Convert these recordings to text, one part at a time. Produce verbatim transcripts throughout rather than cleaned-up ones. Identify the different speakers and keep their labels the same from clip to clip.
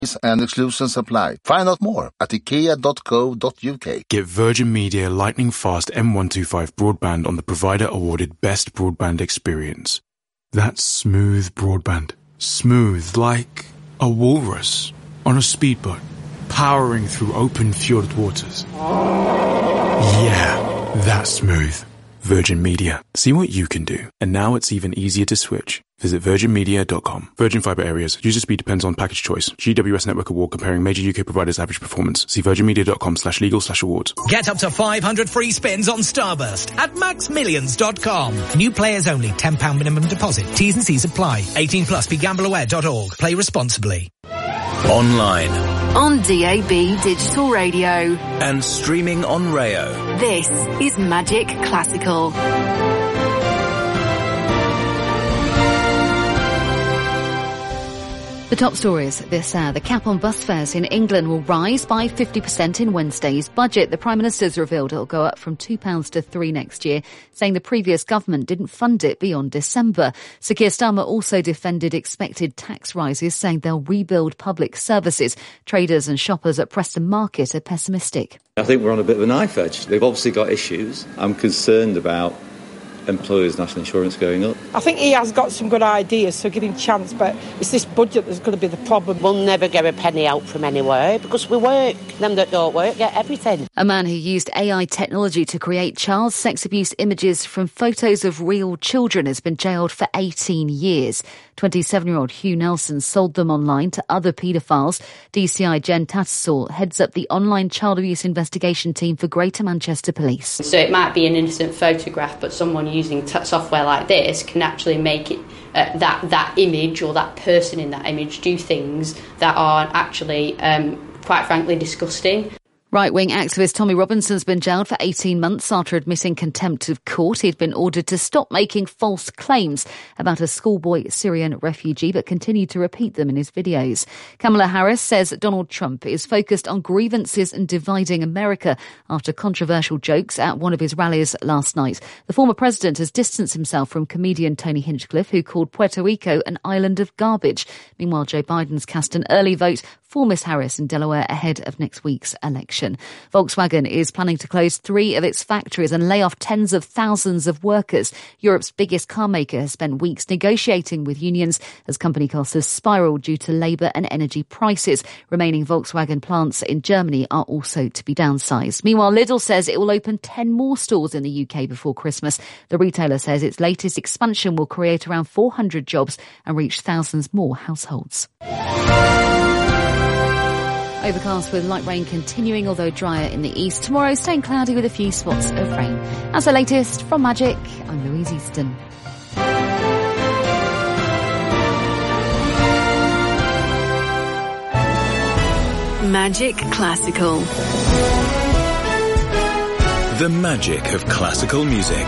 Speaker 1: and exclusions apply. Find out more at ikea dot co dot uk.
Speaker 2: Get Virgin Media Lightning Fast M one twenty-five broadband on the provider awarded Best Broadband Experience. That's smooth broadband. Smooth like a walrus on a speedboat, powering through open fjord waters. Yeah, that's smooth. Virgin Media. See what you can do. And now it's even easier to switch. Visit virgin media dot com. Virgin Fibre Areas. User speed depends on package choice. G W S Network Award comparing major U K providers' average performance. See virgin media dot com slash legal slash awards.
Speaker 3: Get up to five hundred free spins on Starburst at max millions dot com. New players only. ten pounds minimum deposit. T's and C's apply. eighteen plus. Be gamble aware dot org. Play responsibly.
Speaker 4: Online.
Speaker 5: On D A B Digital Radio.
Speaker 4: And streaming on Rayo.
Speaker 5: This is Magic Classical. The top stories this hour. The cap on bus fares in England will rise by fifty percent in Wednesday's budget. The Prime Minister's revealed it'll go up from two pounds to three pounds next year, saying the previous government didn't fund it beyond December. Sir Keir Starmer also defended expected tax rises, saying they'll rebuild public services. Traders and shoppers at Preston Market are pessimistic.
Speaker 6: I think we're on a bit of a knife edge. They've obviously got issues. I'm concerned about employers' national insurance going up.
Speaker 7: I think he has got some good ideas, so give him a chance, but it's this budget that's going to be the problem.
Speaker 8: We'll never get a penny out from anywhere because we work. Them that don't work get everything.
Speaker 5: A man who used A I technology to create child sex abuse images from photos of real children has been jailed for eighteen years. twenty-seven-year-old Hugh Nelson sold them online to other paedophiles. D C I Jen Tattersall heads up the online child abuse investigation team for Greater Manchester Police.
Speaker 9: So it might be an innocent photograph, but someone using t- software like this can actually make it uh, that that image or that person in that image do things that are actually, um, quite frankly, disgusting.
Speaker 5: Right-wing activist Tommy Robinson's been jailed for eighteen months after admitting contempt of court. He'd been ordered to stop making false claims about a schoolboy Syrian refugee, but continued to repeat them in his videos. Kamala Harris says Donald Trump is focused on grievances and dividing America after controversial jokes at one of his rallies last night. The former president has distanced himself from comedian Tony Hinchcliffe, who called Puerto Rico an island of garbage. Meanwhile, Joe Biden's cast an early vote for Miss Harris in Delaware ahead of next week's election. Volkswagen is planning to close three of its factories and lay off tens of thousands of workers. Europe's biggest car maker has spent weeks negotiating with unions as company costs have spiralled due to labour and energy prices. Remaining Volkswagen plants in Germany are also to be downsized. Meanwhile, Lidl says it will open ten more stores in the U K before Christmas. The retailer says its latest expansion will create around four hundred jobs and reach thousands more households. Overcast with light rain continuing, although drier in the east. Tomorrow, staying cloudy with a few spots of rain. As the latest from Magic, I'm Louise Easton. Magic Classical.
Speaker 4: The magic of classical music.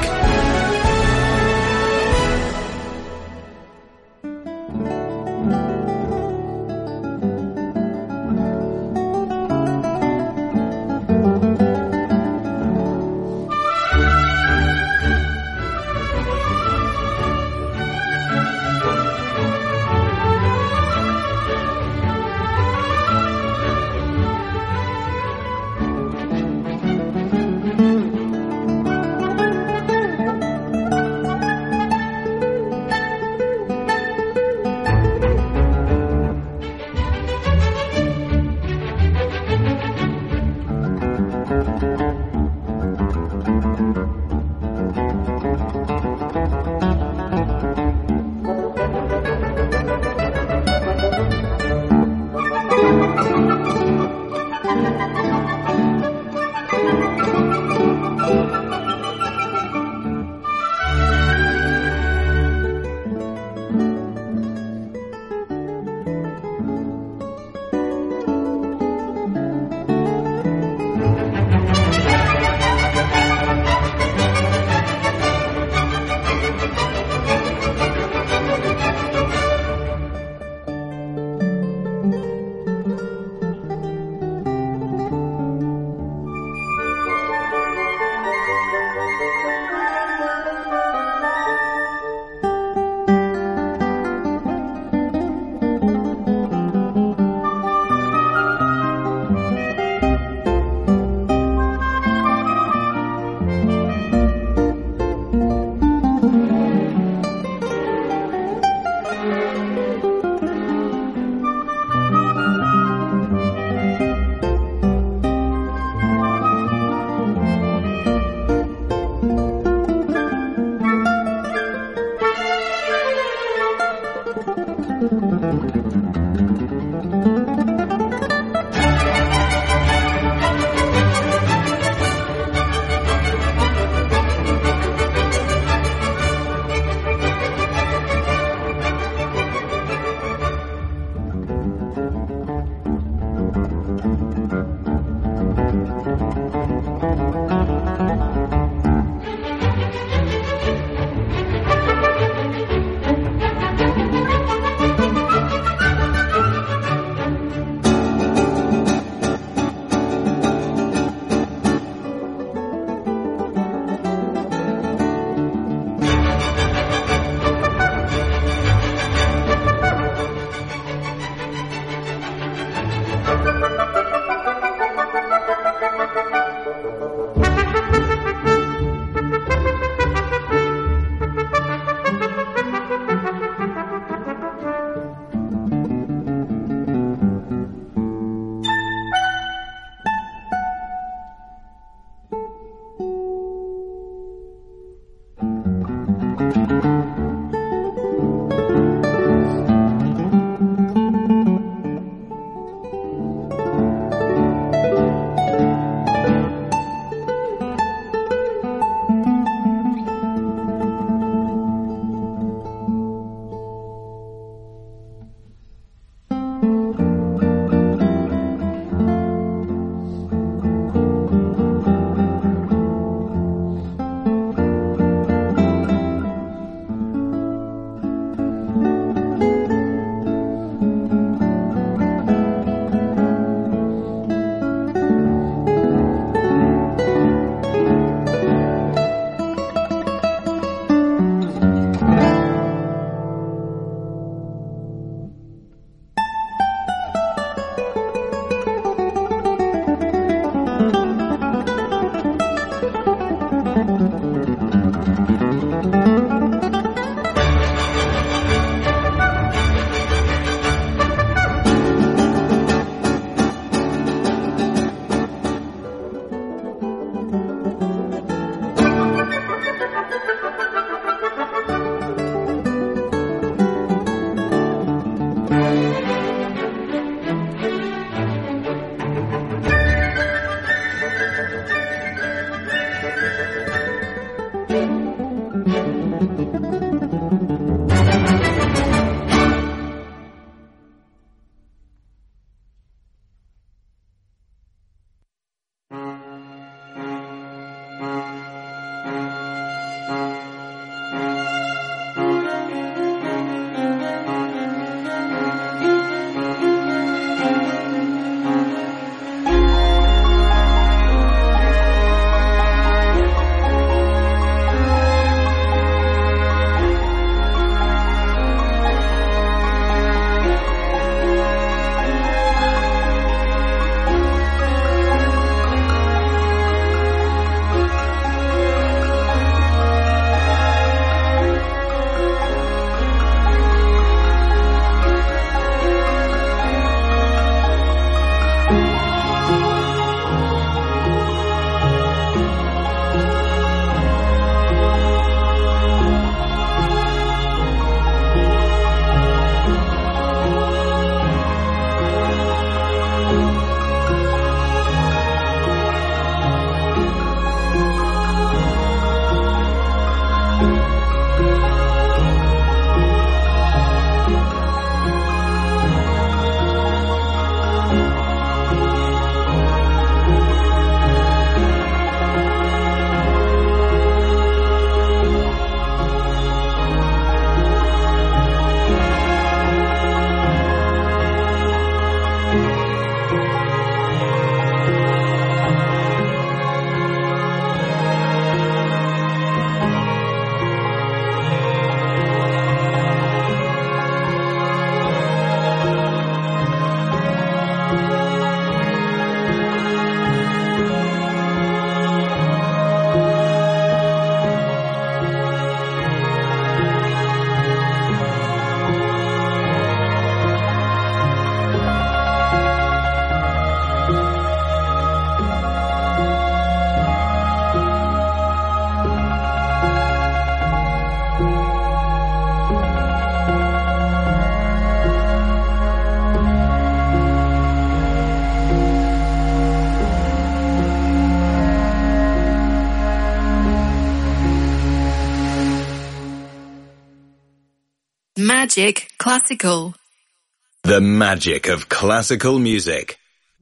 Speaker 10: Magic Classical.
Speaker 4: The magic of classical music.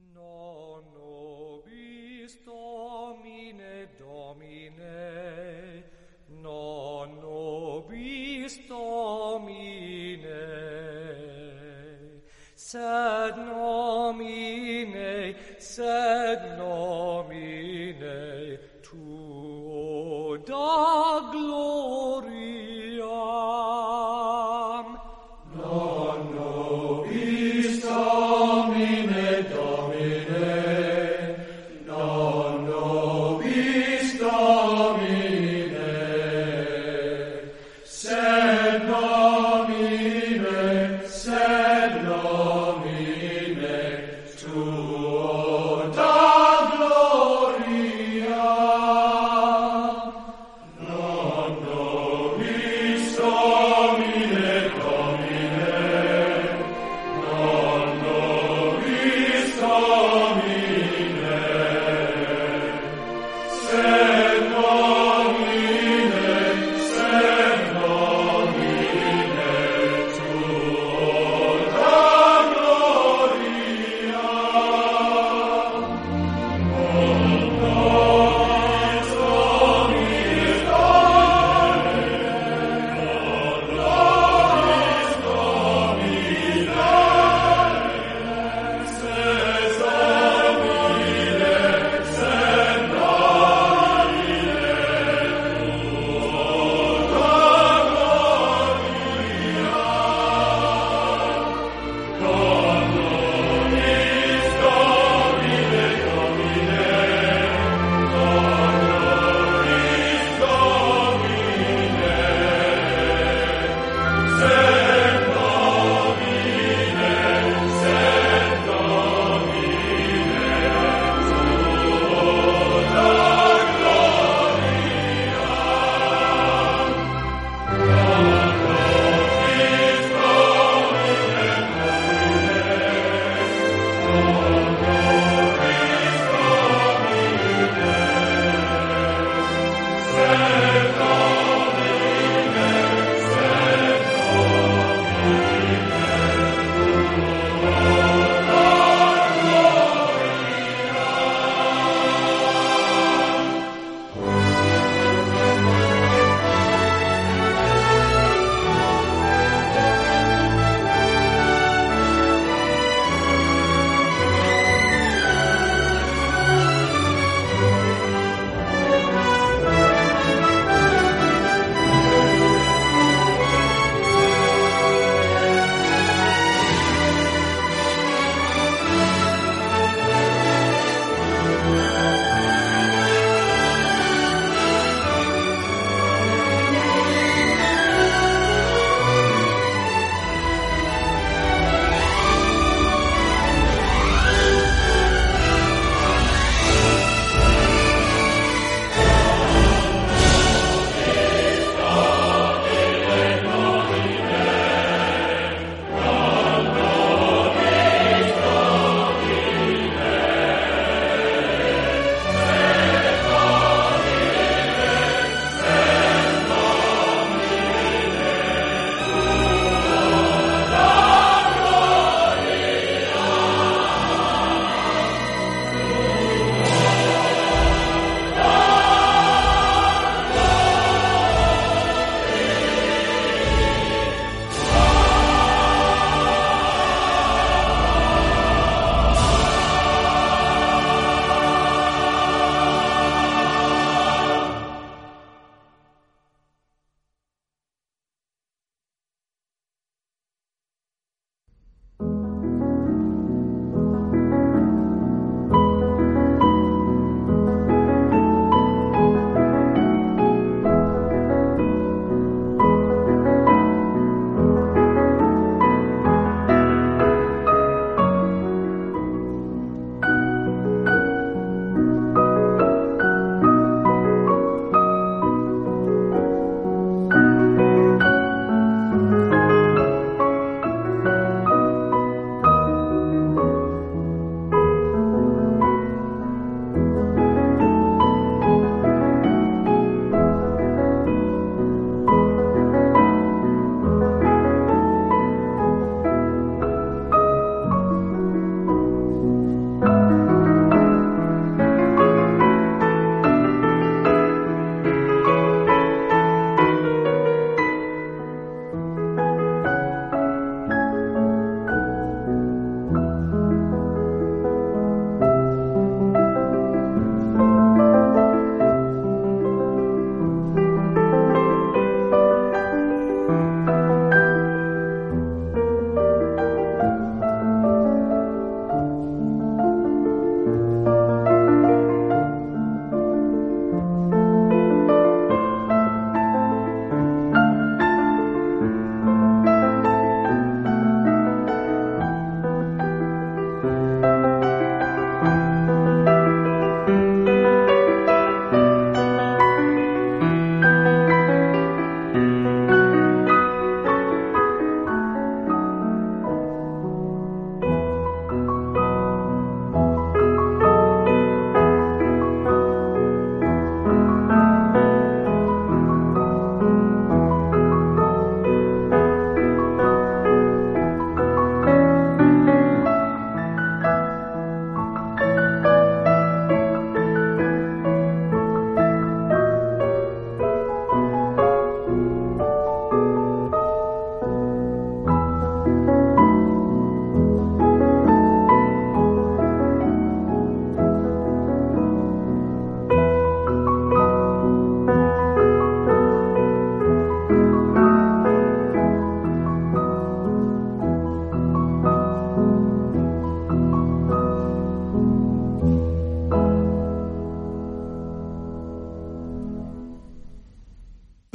Speaker 11: Sed nomine, sed nomine, tuo da gloriam. Non nobis Domine, Domine.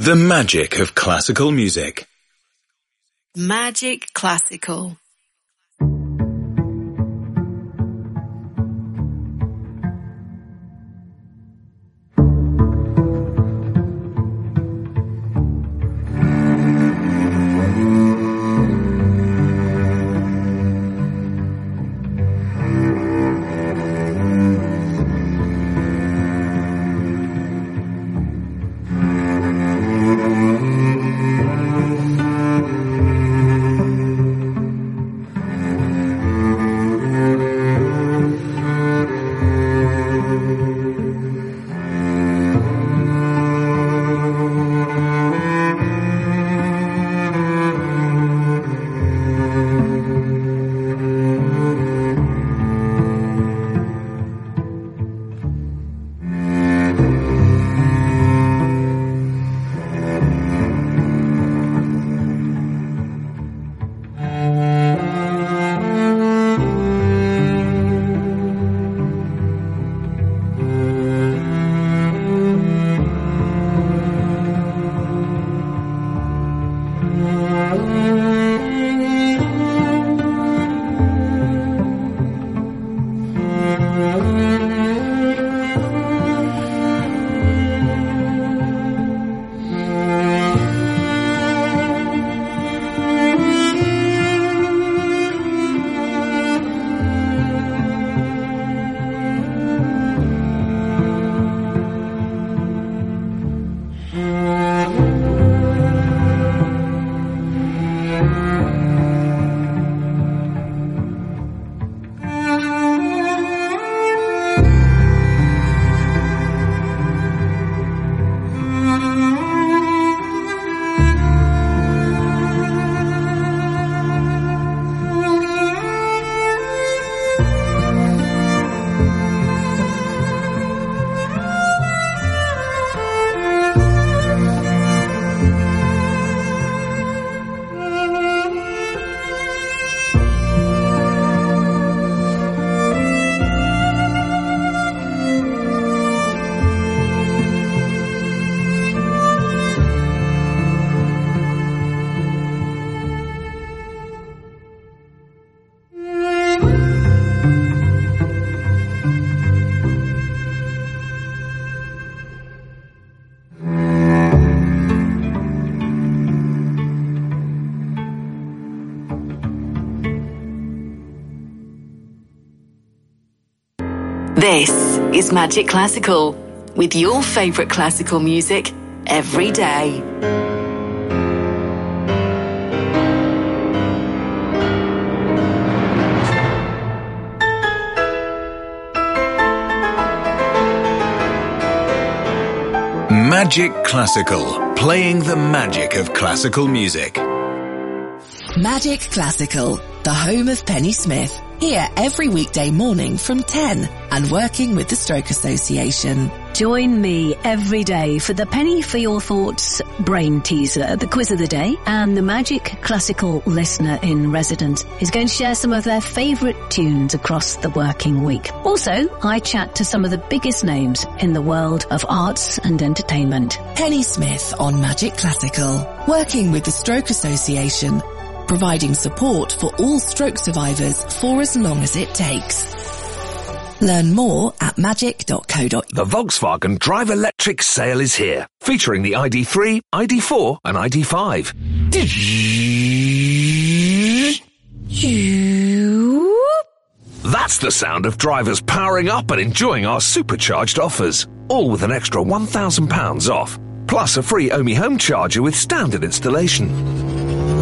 Speaker 4: The magic of classical music.
Speaker 10: Magic Classical. This is Magic Classical, with your favourite classical music every day.
Speaker 4: Magic Classical, playing the magic of classical music.
Speaker 12: Magic Classical, the home of Penny Smith. Here every weekday morning from ten and working with the Stroke Association.
Speaker 13: Join me every day for the Penny for Your Thoughts Brain Teaser, the quiz of the day, and the Magic Classical Listener in Residence is going to share some of their favourite tunes across the working week. Also, I chat to some of the biggest names in the world of arts and entertainment.
Speaker 12: Penny Smith on Magic Classical, working with the Stroke Association, providing support for all stroke survivors for as long as it takes. Learn more at magic dot co dot uk.
Speaker 14: The Volkswagen Drive Electric sale is here, featuring the I D three, I D four and I D five. That's the sound of drivers powering up and enjoying our supercharged offers, all with an extra one thousand pounds off, plus a free Omi home charger with standard installation.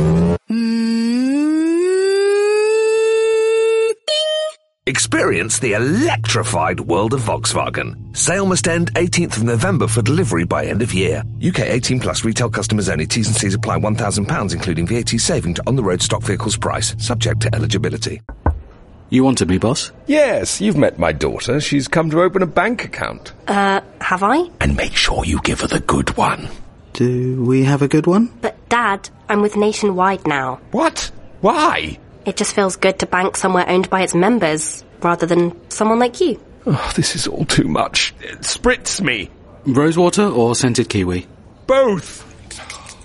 Speaker 14: Experience the electrified world of Volkswagen. Sale must end eighteenth of November for delivery by end of year. U K eighteen plus retail customers only. T's and C's apply. one thousand pounds including V A T saving to on-the-road stock vehicles price. Subject to eligibility.
Speaker 15: You wanted me, boss?
Speaker 16: Yes, you've met my daughter. She's come to open a bank account.
Speaker 17: Uh, have I?
Speaker 16: And make sure you give her the good one.
Speaker 15: Do we have a good one?
Speaker 17: But, Dad, I'm with Nationwide now.
Speaker 16: What? Why?
Speaker 17: It just feels good to bank somewhere owned by its members, rather than someone like you.
Speaker 16: Oh, this is all too much. Spritz me.
Speaker 15: Rosewater or scented kiwi?
Speaker 16: Both.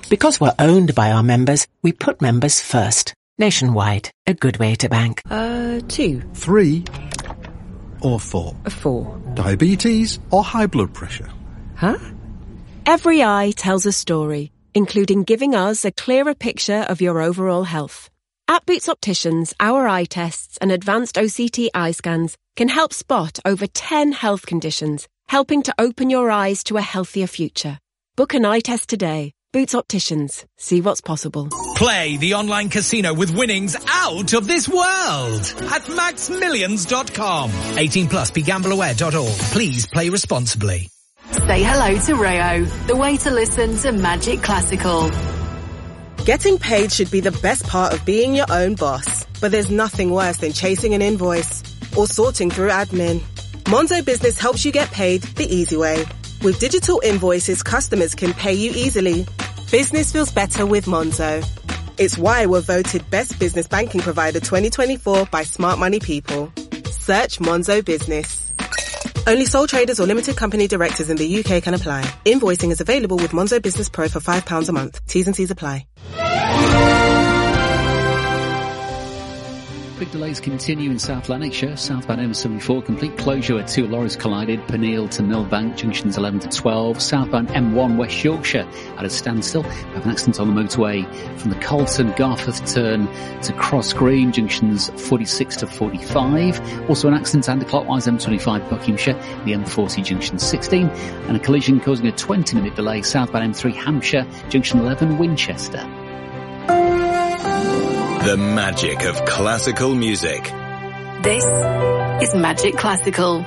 Speaker 18: Because we're owned by our members, we put members first. Nationwide, a good way to bank.
Speaker 19: Uh, two.
Speaker 20: Three or four?
Speaker 19: A four.
Speaker 20: Diabetes or high blood pressure?
Speaker 19: Huh? Every eye tells a story, including giving us a clearer picture of your overall health. At Boots Opticians, our eye tests and advanced O C T eye scans can help spot over ten health conditions, helping to open your eyes to a healthier future. Book an eye test today. Boots Opticians. See what's possible.
Speaker 3: Play the online casino with winnings out of this world at max millions dot com. eighteen plus, be gamble aware dot org. Please play responsibly.
Speaker 10: Say hello to Rayo, the way to listen to Magic Classical.
Speaker 21: Getting paid should be the best part of being your own boss. But there's nothing worse than chasing an invoice or sorting through admin. Monzo Business helps you get paid the easy way. With digital invoices, customers can pay you easily. Business feels better with Monzo. It's why we're voted Best Business Banking Provider twenty twenty-four by Smart Money People. Search Monzo Business. Only sole traders or limited company directors in the U K can apply. Invoicing is available with Monzo Business Pro for five pounds a month. T's and C's apply.
Speaker 22: Big delays continue in South Lanarkshire. Southbound M seventy-four, complete closure where two lorries collided. Peniel to Millbank, junctions eleven to twelve. Southbound M one, West Yorkshire, at a standstill. We have an accident on the motorway from the Colton Garforth turn to Cross Green, junctions forty-six to forty-five. Also an accident anti-clockwise M twenty-five, Buckinghamshire, the M forty, junction sixteen. And a collision causing a twenty minute delay, southbound M three, Hampshire, junction eleven, Winchester.
Speaker 4: The magic of classical music.
Speaker 10: This is Magic Classical.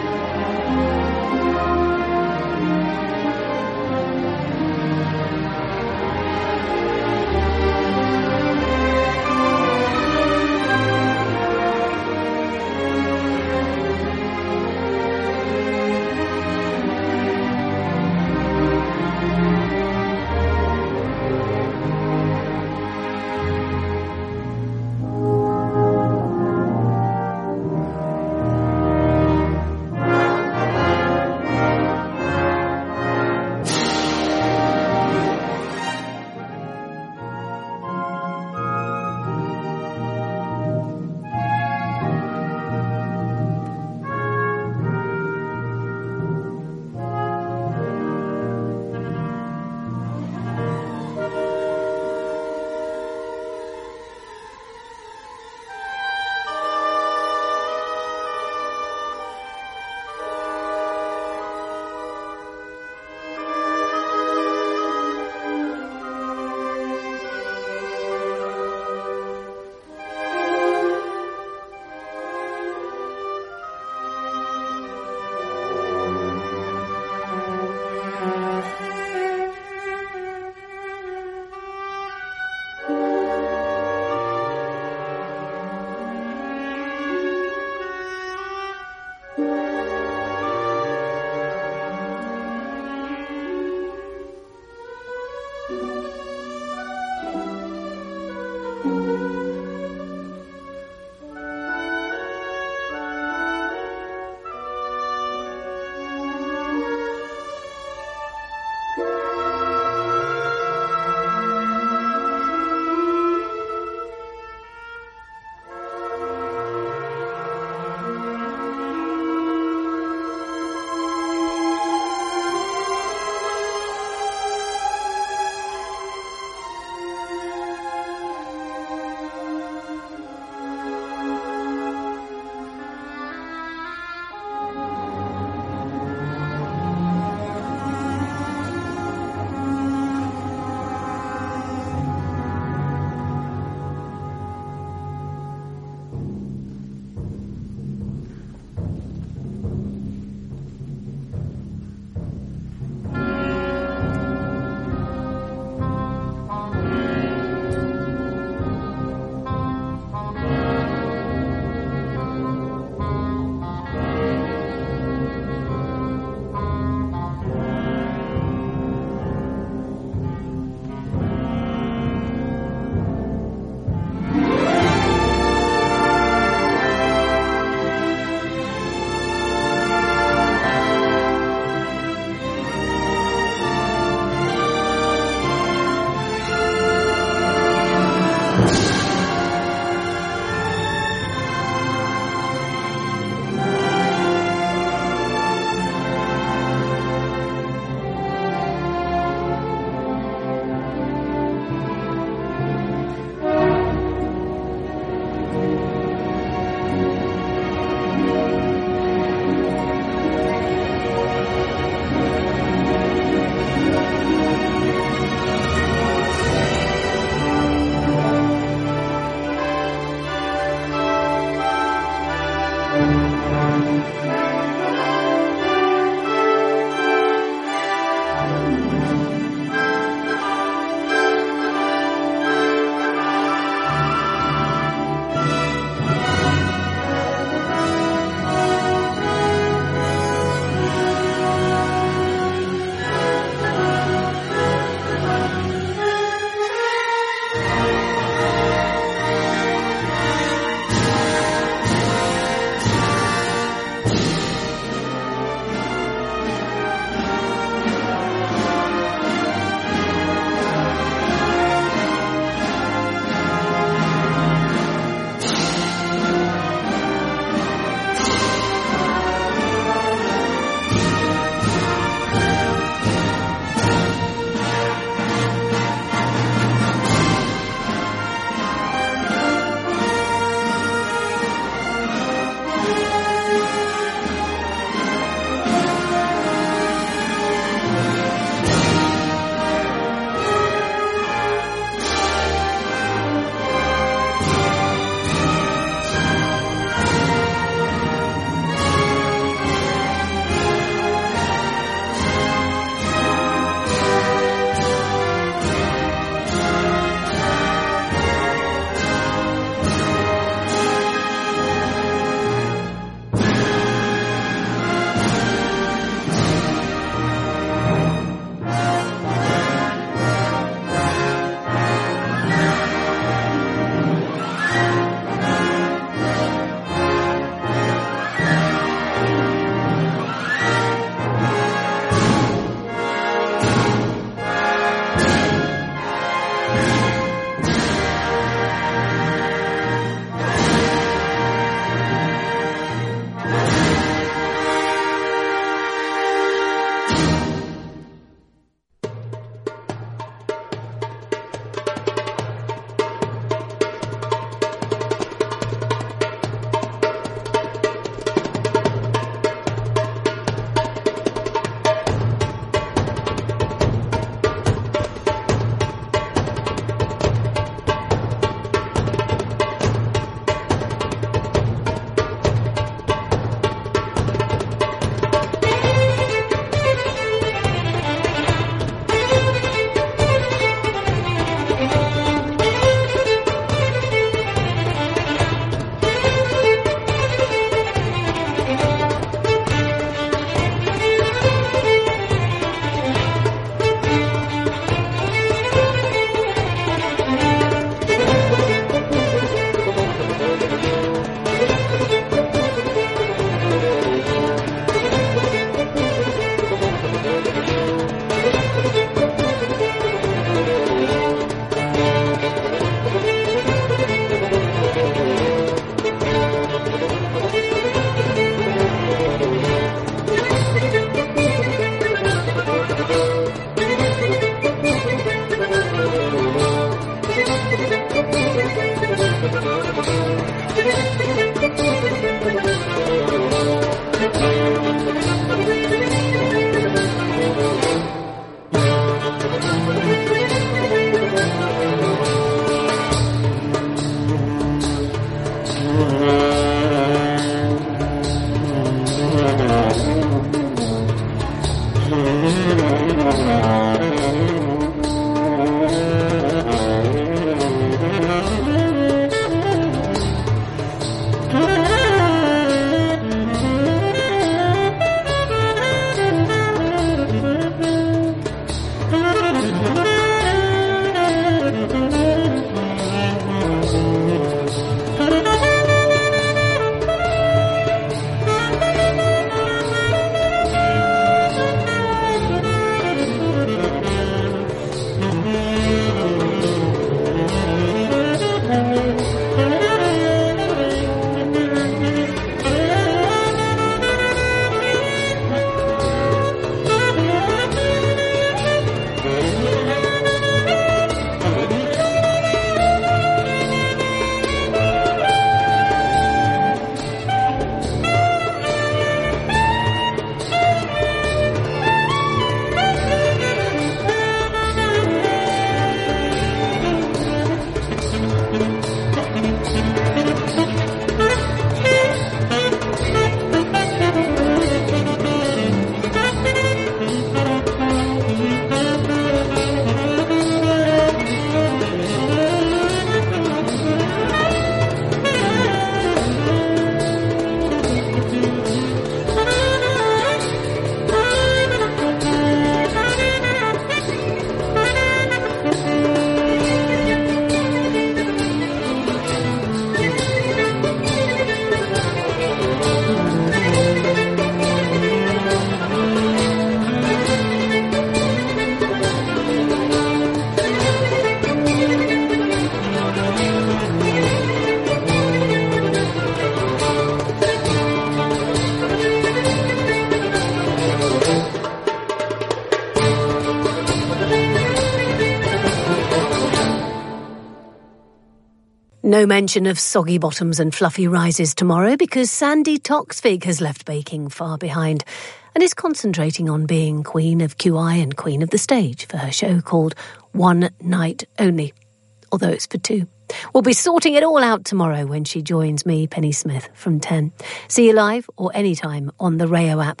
Speaker 13: No mention of soggy bottoms and fluffy rises tomorrow because Sandy Toksvig has left baking far behind and is concentrating on being Queen of Q I and Queen of the Stage for her show called One Night Only, although it's for two. We'll be sorting it all out tomorrow when she joins me, Penny Smith, from ten. See you live or anytime on the Rayo app.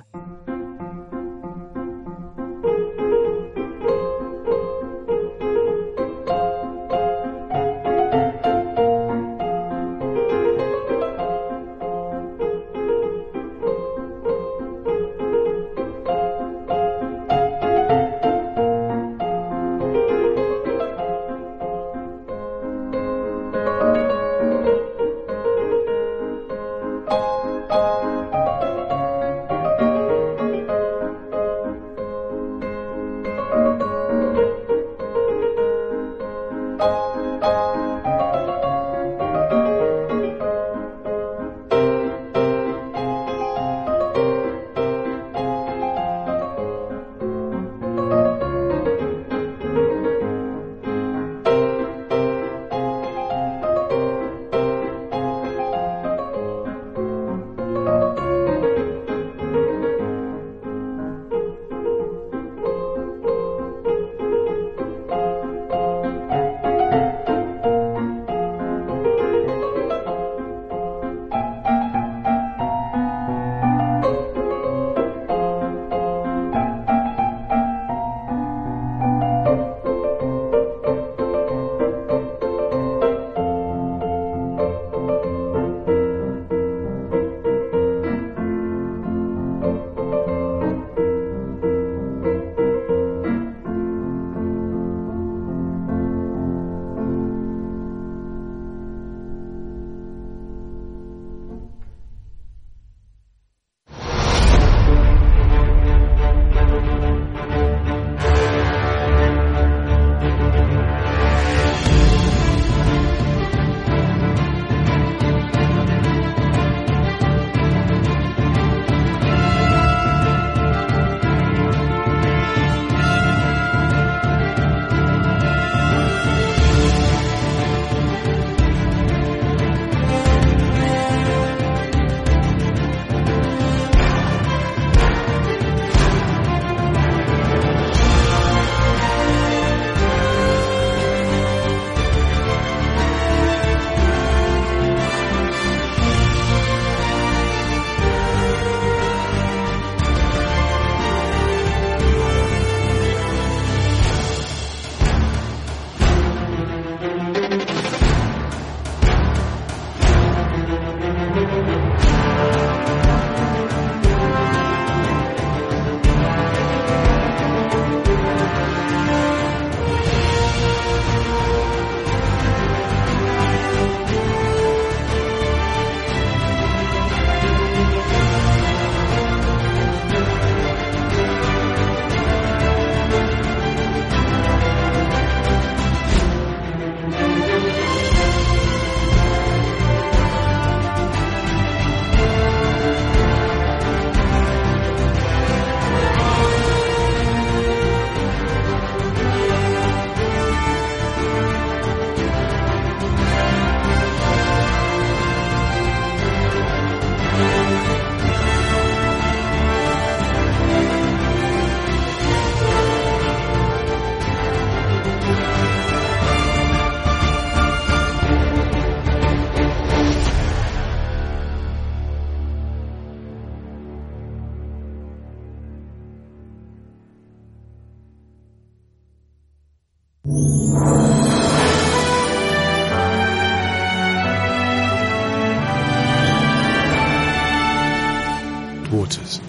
Speaker 1: Waters.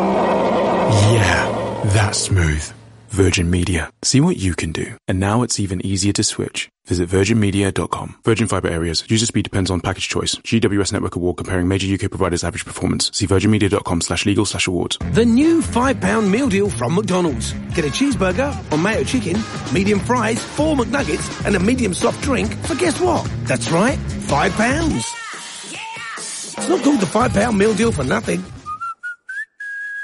Speaker 1: Yeah, that's smooth. Virgin Media. See what you can do. And now it's even easier to switch. Visit virgin media dot com. Virgin Fibre Areas. User speed depends on package choice. G W S Network Award comparing major U K providers' average performance. See virgin media dot com slash legal slash awards.
Speaker 2: The new five pound meal deal from McDonald's. Get a cheeseburger or mayo chicken, medium fries, four McNuggets, and a medium soft drink for guess what? That's right, five pounds. Yeah! It's not called the five pound meal deal for nothing.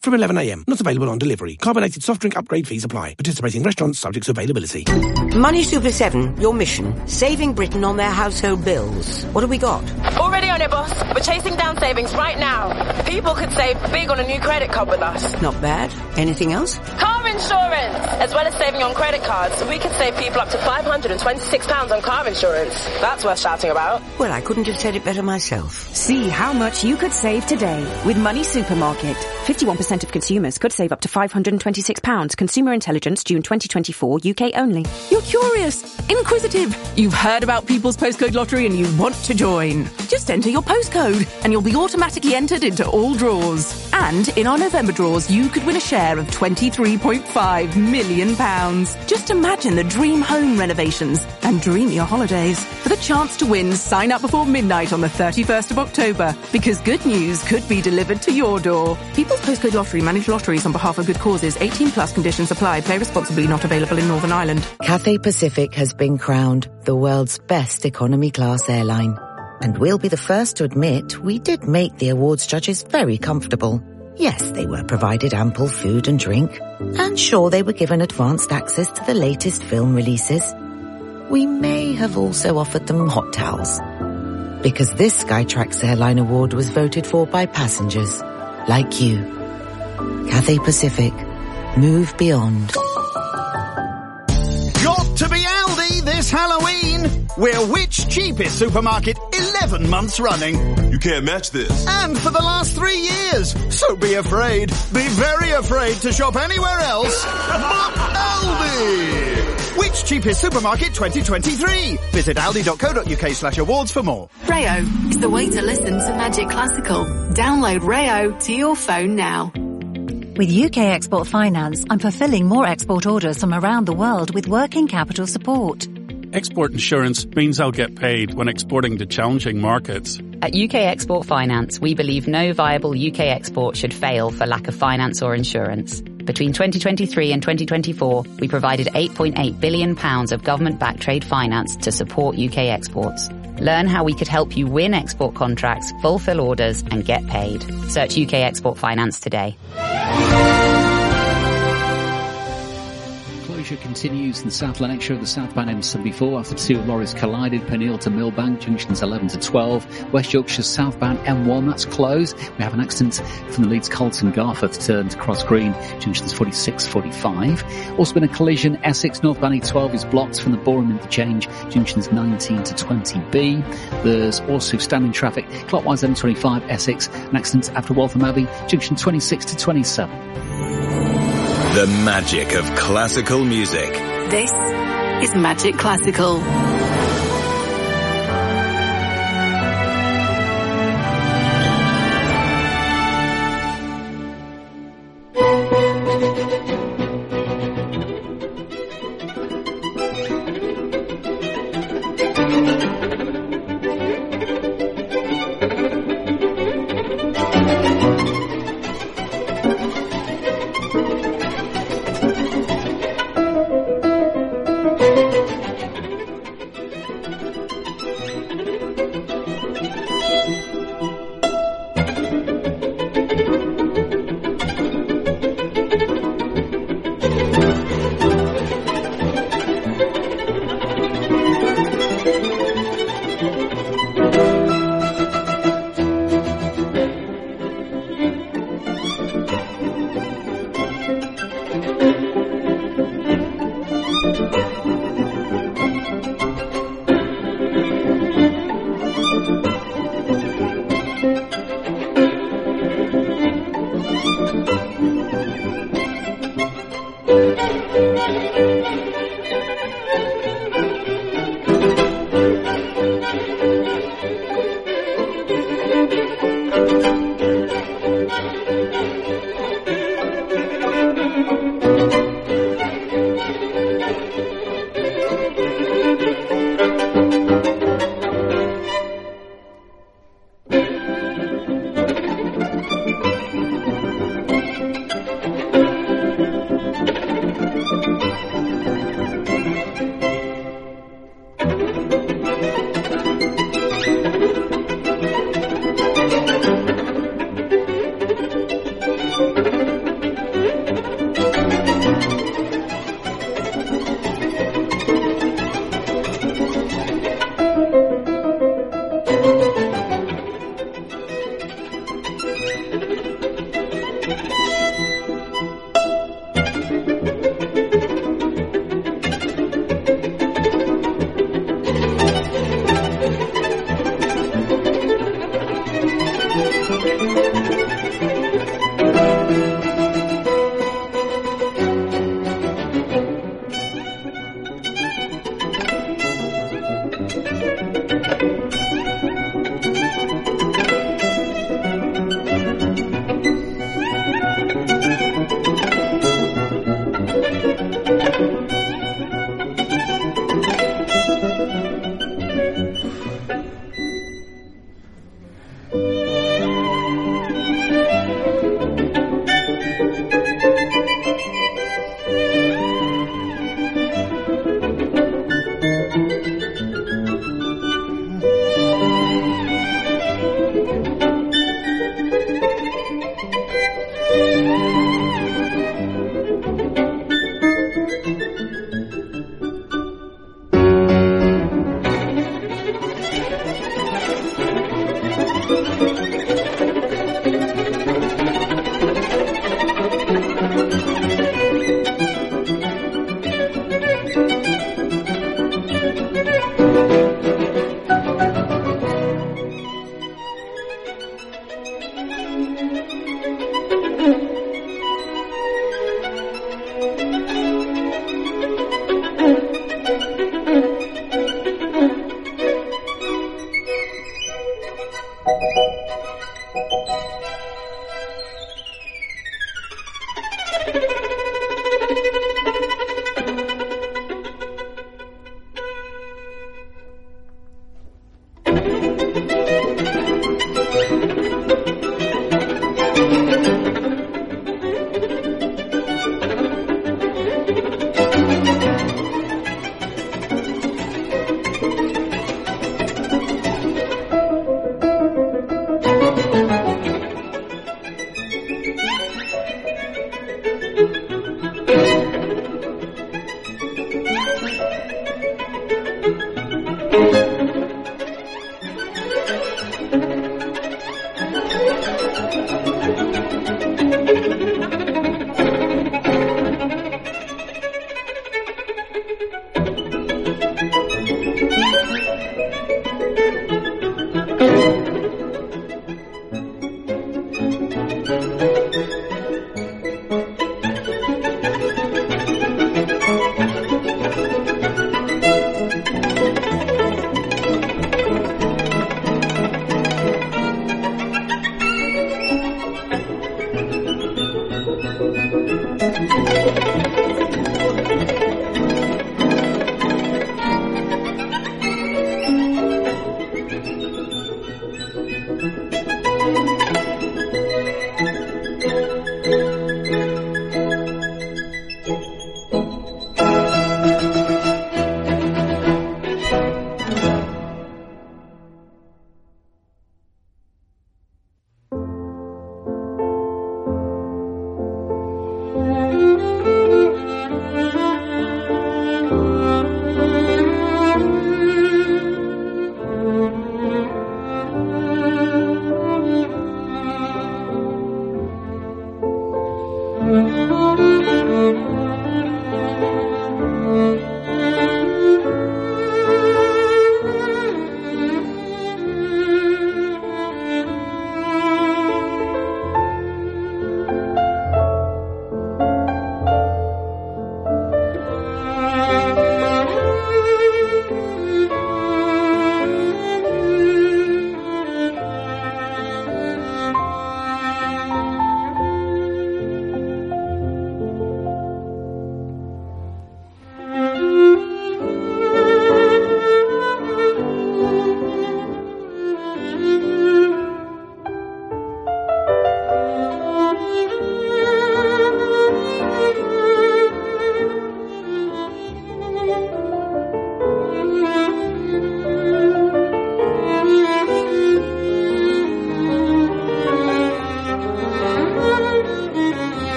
Speaker 2: from eleven a m. Not available on delivery. Carbonated soft drink upgrade fees apply. Participating restaurants subject to availability.
Speaker 6: Money Super seven, your mission. Saving Britain on their household bills. What have we got?
Speaker 7: Already on it, boss. We're chasing down savings right now. People could save big on a new credit card with us.
Speaker 6: Not bad. Anything else?
Speaker 7: Car insurance! As well as saving on credit cards, we could save people up to five hundred twenty-six pounds on car insurance. That's worth shouting about.
Speaker 6: Well, I couldn't have said it better myself.
Speaker 23: See how much you could save today with Money Supermarket. fifty-one percent of consumers could save up to five hundred twenty-six pounds. Consumer Intelligence, June twenty twenty-four, U K only.
Speaker 24: You're curious, inquisitive. You've heard about People's Postcode Lottery and you want to join. Just enter your postcode and you'll be automatically entered into all draws. And in our November draws, you could win a share of twenty-three point five million pounds. Just imagine the dream home renovations and dream your holidays. For the chance to win, sign up before midnight on the thirty-first of October, because good news could be delivered to your door. People's Postcode Lottery manage lotteries on behalf of good causes. eighteen plus conditions apply. Play responsibly. Not available in Northern Ireland.
Speaker 25: Cathay Pacific has been crowned the world's best economy class airline. And we'll be the first to admit we did make the awards judges very comfortable. Yes, they were provided ample food and drink. And sure, they were given advanced access to the latest film releases. We may have also offered them hot towels. Because this Skytrax Airline Award was voted for by passengers like you. Cathay Pacific. Move beyond.
Speaker 26: Got to be Aldi this Halloween! We're Which Cheapest Supermarket eleven months running.
Speaker 27: You can't match this.
Speaker 26: And for the last three years. So be afraid. Be very afraid to shop anywhere else but Aldi! Which Cheapest Supermarket twenty twenty-three? Visit aldi.co.uk slash awards for more.
Speaker 10: Rayo is the way to listen to Magic Classical. Download Rayo to your phone now.
Speaker 28: With U K Export Finance, I'm fulfilling more export orders from around the world with working capital support.
Speaker 29: Export insurance means I'll get paid when exporting to challenging markets.
Speaker 30: At U K Export Finance, we believe no viable U K export should fail for lack of finance or insurance. Between twenty twenty-three and twenty twenty-four, we provided eight point eight billion pounds of government-backed trade finance to support U K exports. Learn how we could help you win export contracts, fulfill orders, and get paid. Search U K Export Finance today.
Speaker 22: Closure continues in South Lanarkshire of the southbound M seventy-four after two lorries collided. Peniel to Millbank, junctions eleven to twelve. West Yorkshire southbound M one, that's closed. We have an accident from the Leeds Colton Garforth turn to Cross Green, junctions forty-six forty-five. Also been a collision. Essex northbound E twelve is blocked from the Boreham interchange, junctions nineteen to twenty B. There's also standing traffic clockwise M twenty-five Essex, an accident after Waltham Abbey, junction twenty-six to twenty-seven.
Speaker 4: The magic of classical music.
Speaker 10: This is Magic Classical.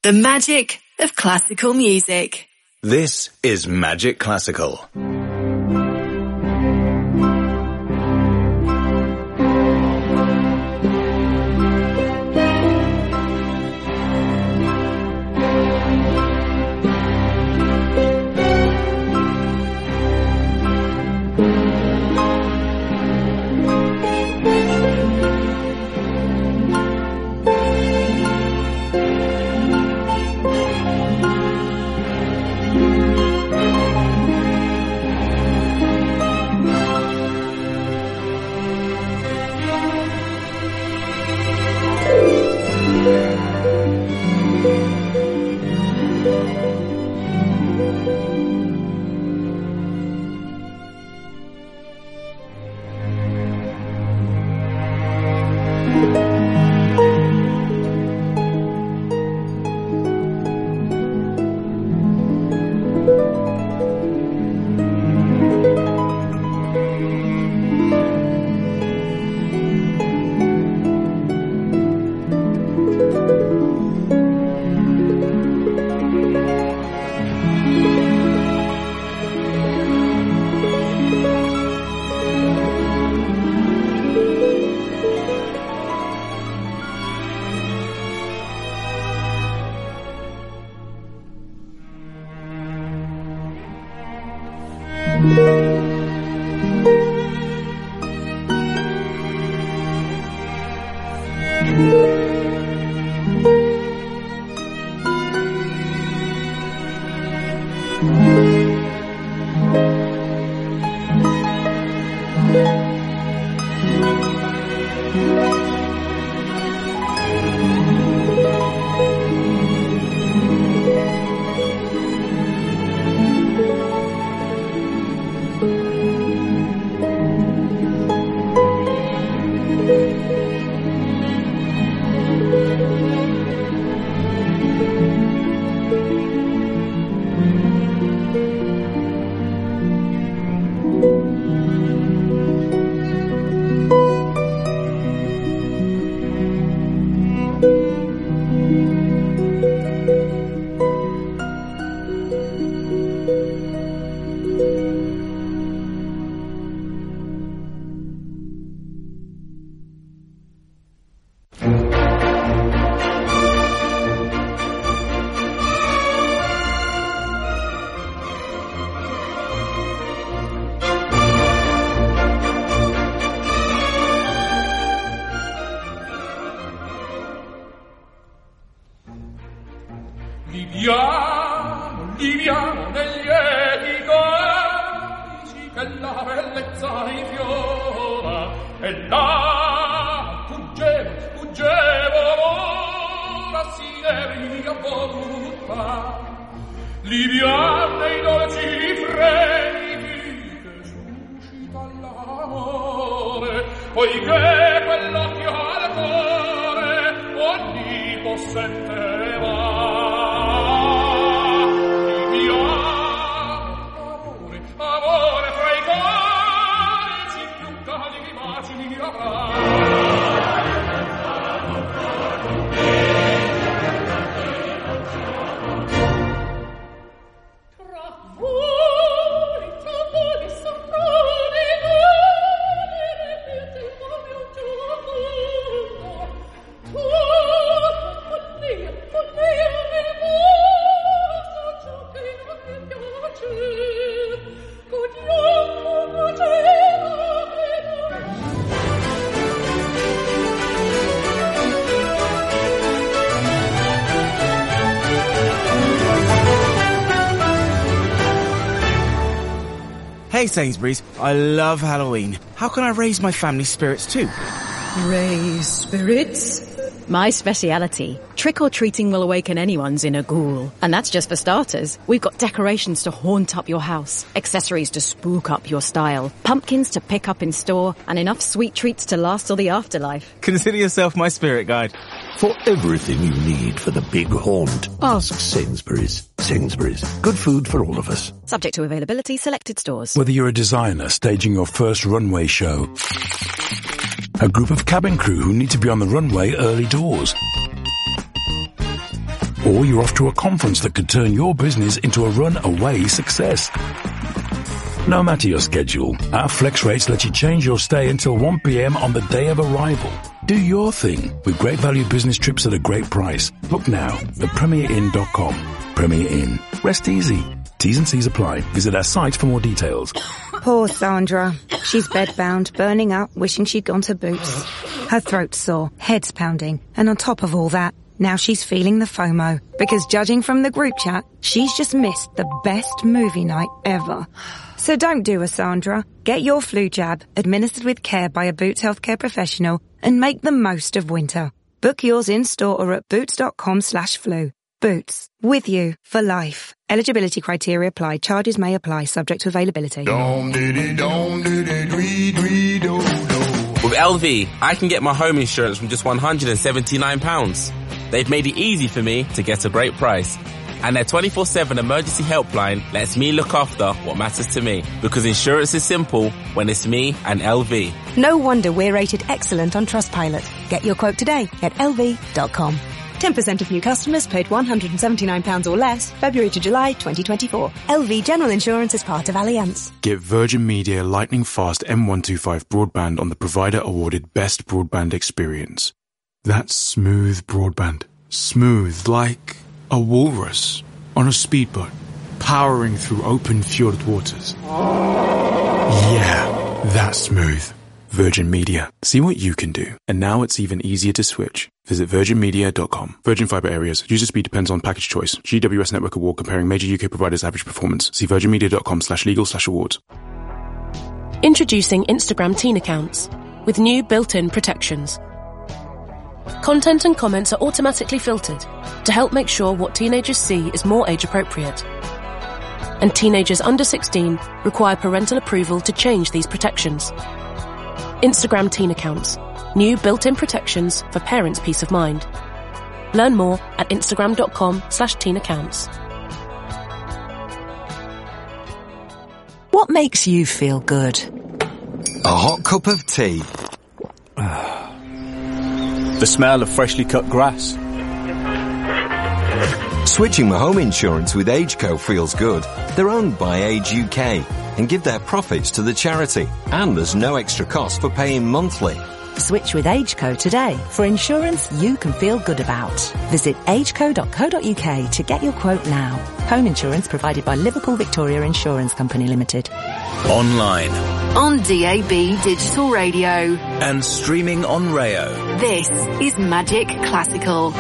Speaker 10: The magic of classical music.
Speaker 4: This is Magic Classical.
Speaker 5: Liviano, liviano negli edicosi che la bellezza infiora e là fuggevo, fuggevo ora si devia voluta liviano nei dolci rifreni che suscita l'amore poiché quell'occhio al cuore onnipotente va.
Speaker 8: Hey Sainsbury's, I love Halloween. How can I raise my family spirits too?
Speaker 9: Raise spirits? My speciality. Trick-or-treating will awaken anyone's inner ghoul. And that's just for starters. We've got decorations to haunt up your house, accessories to spook up your style, pumpkins to pick up in store, and enough sweet treats to last till the afterlife.
Speaker 8: Consider yourself my spirit guide.
Speaker 11: For everything you need for the big haunt, ask Sainsbury's. Sainsbury's. Good food for all of us.
Speaker 9: Subject to availability, selected stores.
Speaker 12: Whether you're a designer staging your first runway show, a group of cabin crew who need to be on the runway early doors, Or you're off to a conference that could turn your business into a run-away success. No matter your schedule, our flex rates let you change your stay until one p.m. on the day of arrival. Do your thing with great value business trips at a great price. Book now at premier inn dot com. Premier Inn. Rest easy. T's and C's apply. Visit our site for more details.
Speaker 23: Poor Sandra. She's bedbound, burning up, wishing she'd gone to Boots. Her throat's sore, head's pounding, and on top of all that, now she's feeling the FOMO. Because judging from the group chat, she's just missed the best movie night ever. So don't do a Sandra. Get your flu jab, administered with care by a Boots healthcare professional, and make the most of winter. Book yours in-store or at boots.com slash flu. Boots. With you for life. Eligibility criteria apply. Charges may apply, subject to availability.
Speaker 3: With L V, I can get my home insurance from just one hundred seventy-nine pounds. They've made it easy for me to get a great price. And their twenty-four seven emergency helpline lets me look after what matters to me. Because insurance is simple when it's me and L V.
Speaker 23: No wonder we're rated excellent on Trustpilot. Get your quote today at L V dot com. ten percent of new customers paid one hundred seventy-nine pounds or less, February to July twenty twenty-four. L V General Insurance is part of Allianz.
Speaker 1: Get Virgin Media lightning fast M one twenty-five broadband on the provider awarded best broadband experience. That's smooth broadband. Smooth like a walrus on a speedboat, powering through open fjord waters. Yeah, that's smooth. Virgin Media. See what you can do. And now it's even easier to switch. Visit virgin media dot com. Virgin Fibre Areas. User speed depends on package choice. G W S Network Award comparing major U K providers' average performance. See virgin media dot com slash legal slash awards.
Speaker 14: Introducing Instagram teen accounts with new built-in protections. Content and comments are automatically filtered to help make sure what teenagers see is more age-appropriate. And teenagers under sixteen require parental approval to change these protections. Instagram teen accounts. New built-in protections for parents' peace of mind. Learn more at instagram.com slash teen accounts.
Speaker 15: What makes you feel good?
Speaker 16: A hot cup of tea.
Speaker 17: The smell of freshly cut grass.
Speaker 16: Switching my home insurance with AgeCo feels good. They're owned by Age U K and give their profits to the charity. And there's no extra cost for paying monthly.
Speaker 15: Switch with AgeCo today for insurance you can feel good about. Visit ageco dot co dot uk to get your quote now. Home insurance provided by Liverpool Victoria Insurance Company Limited.
Speaker 4: Online.
Speaker 10: On D A B Digital Radio.
Speaker 4: And streaming on Rayo.
Speaker 10: This is Magic Classical.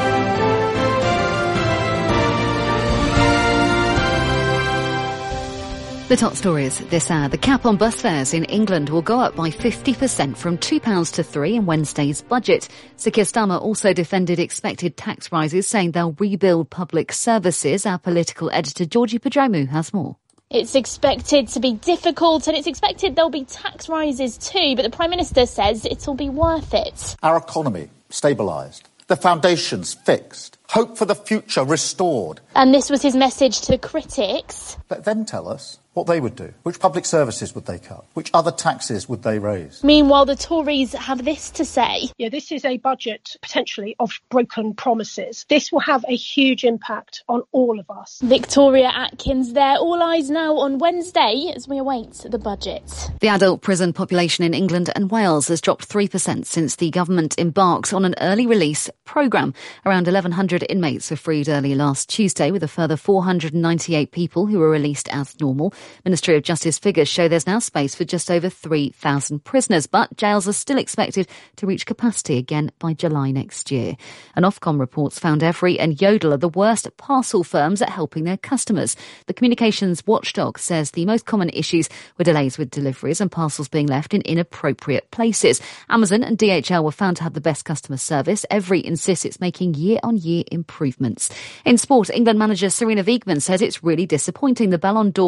Speaker 18: The top stories this hour. The cap on bus fares in England will go up by fifty percent from two pounds to three in Wednesday's budget. Sir Keir Starmer also defended expected tax rises, saying they'll rebuild public services. Our political editor Georgie Padromu has more.
Speaker 19: It's expected to be difficult and it's expected there'll be tax rises too, but the Prime Minister says it'll be worth it.
Speaker 20: Our economy stabilised, the foundations fixed, hope for the future restored.
Speaker 19: And this was his message to critics.
Speaker 20: Let them tell us what they would do. Which public services would they cut? Which other taxes would they raise?
Speaker 19: Meanwhile, the Tories have this to say.
Speaker 21: Yeah, this is a budget, potentially, of broken promises. This will have a huge impact on all of us.
Speaker 19: Victoria Atkins there. All eyes now on Wednesday as we await the budget.
Speaker 18: The adult prison population in England and Wales has dropped three percent since the government embarked on an early release programme. Around eleven hundred inmates were freed early last Tuesday, with a further four hundred ninety-eight people who were released as normal. Ministry of Justice figures show there's now space for just over three thousand prisoners, but jails are still expected to reach capacity again by July next year. And Ofcom reports found Evri and Yodel are the worst parcel firms at helping their customers. The communications watchdog says the most common issues were delays with deliveries and parcels being left in inappropriate places. Amazon and D H L were found to have the best customer service. Evri insists it's making year-on-year improvements. In sport, England manager Serena Wiegmann says it's really disappointing the Ballon d'Or award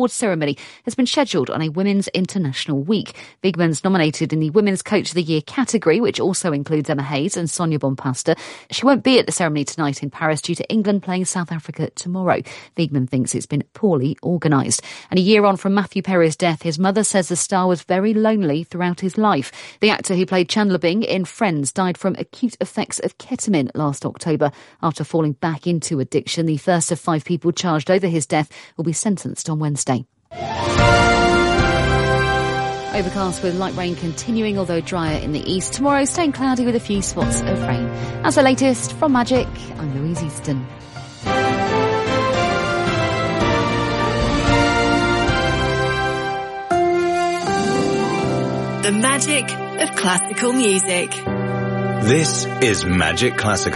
Speaker 18: awards ceremony has been scheduled on a Women's International Week. The Igmans nominated in the Women's Coach of the Year category, which also includes Emma Hayes and Sonia Bonpasta. She won't be at the ceremony tonight in Paris due to England playing South Africa tomorrow. Wiegman thinks it's been poorly organised. And a year on from Matthew Perry's death, his mother says the star was very lonely throughout his life. The actor who played Chandler Bing in Friends died from acute effects of ketamine last October after falling back into addiction. The first of five people charged over his death will be sentenced on Wednesday. Overcast with light rain continuing, although drier in the east. Tomorrow, staying cloudy with a few spots of rain. As the latest from Magic, I'm Louise Easton.
Speaker 10: The magic of classical music.
Speaker 4: This is Magic Classical.